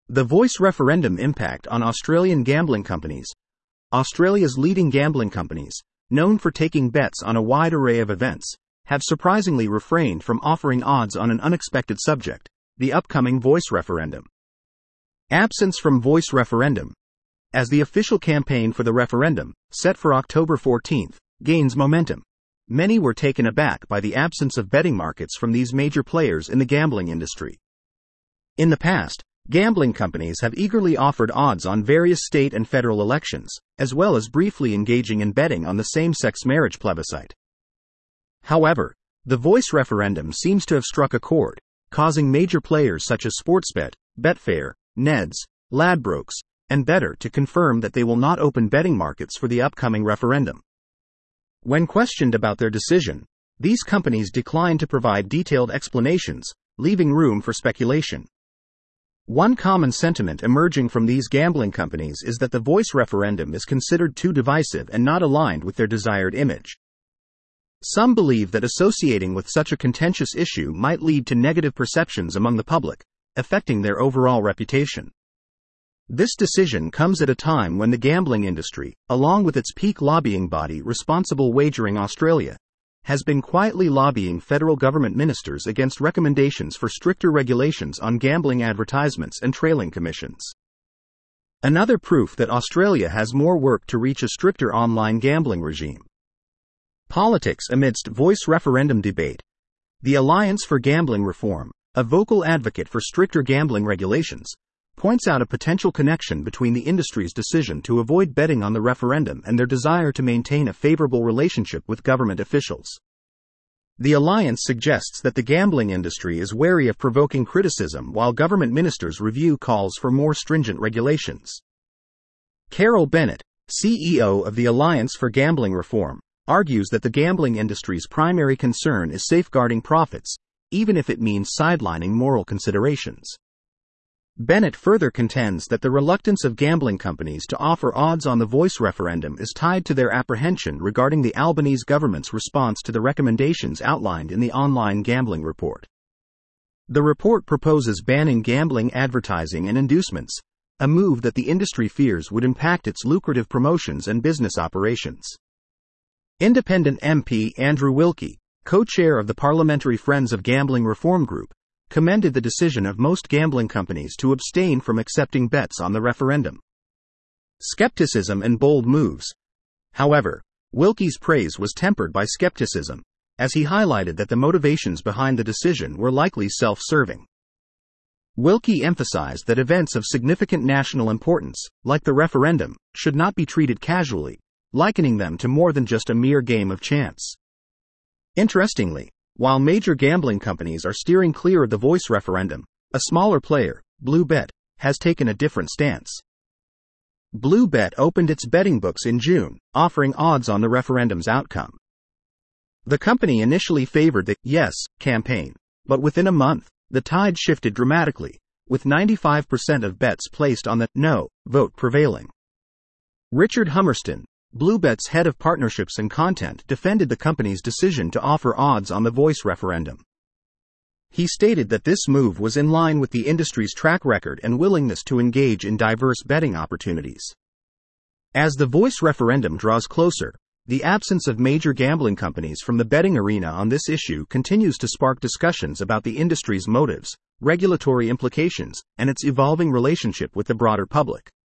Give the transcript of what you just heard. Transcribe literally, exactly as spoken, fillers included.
The Voice referendum impact on Australian gambling companies. Australia's leading gambling companies, known for taking bets on a wide array of events, have surprisingly refrained from offering odds on an unexpected subject, the upcoming Voice referendum. Absence from Voice referendum. As the official campaign for the referendum, set for October fourteenth, gains momentum, many were taken aback by the absence of betting markets from these major players in the gambling industry. In the past, gambling companies have eagerly offered odds on various state and federal elections, as well as briefly engaging in betting on the same-sex marriage plebiscite. However, the Voice referendum seems to have struck a chord, causing major players such as Sportsbet, Betfair, Neds, Ladbrokes, and Betr to confirm that they will not open betting markets for the upcoming referendum. When questioned about their decision, these companies declined to provide detailed explanations, leaving room for speculation. One common sentiment emerging from these gambling companies is that the Voice referendum is considered too divisive and not aligned with their desired image. Some believe that associating with such a contentious issue might lead to negative perceptions among the public, affecting their overall reputation. This decision comes at a time when the gambling industry, along with its peak lobbying body Responsible Wagering Australia, has been quietly lobbying federal government ministers against recommendations for stricter regulations on gambling advertisements and trailing commissions. Another proof that Australia has more work to reach a stricter online gambling regime. Politics amidst Voice referendum debate. The Alliance for Gambling Reform, a vocal advocate for stricter gambling regulations, points out a potential connection between the industry's decision to avoid betting on the referendum and their desire to maintain a favorable relationship with government officials. The Alliance suggests that the gambling industry is wary of provoking criticism while government ministers review calls for more stringent regulations. Carol Bennett, C E O of the Alliance for Gambling Reform, argues that the gambling industry's primary concern is safeguarding profits, even if it means sidelining moral considerations. Bennett further contends that the reluctance of gambling companies to offer odds on the Voice referendum is tied to their apprehension regarding the Albanese government's response to the recommendations outlined in the online gambling report. The report proposes banning gambling advertising and inducements, a move that the industry fears would impact its lucrative promotions and business operations. Independent M P Andrew Wilkie, co-chair of the Parliamentary Friends of Gambling Reform Group, commended the decision of most gambling companies to abstain from accepting bets on the referendum. Skepticism and bold moves. However, Wilkie's praise was tempered by skepticism, as he highlighted that the motivations behind the decision were likely self-serving. Wilkie emphasized that events of significant national importance, like the referendum, should not be treated casually, likening them to more than just a mere game of chance. Interestingly, while major gambling companies are steering clear of the Voice referendum, a smaller player, Bluebet, has taken a different stance. Bluebet opened its betting books in June, offering odds on the referendum's outcome. The company initially favored the Yes campaign, but within a month, the tide shifted dramatically, with ninety-five percent of bets placed on the No vote prevailing. Richard Hummerston, Bluebet's head of partnerships and content, defended the company's decision to offer odds on the Voice referendum. He stated that this move was in line with the industry's track record and willingness to engage in diverse betting opportunities. As the Voice referendum draws closer, the absence of major gambling companies from the betting arena on this issue continues to spark discussions about the industry's motives, regulatory implications, and its evolving relationship with the broader public.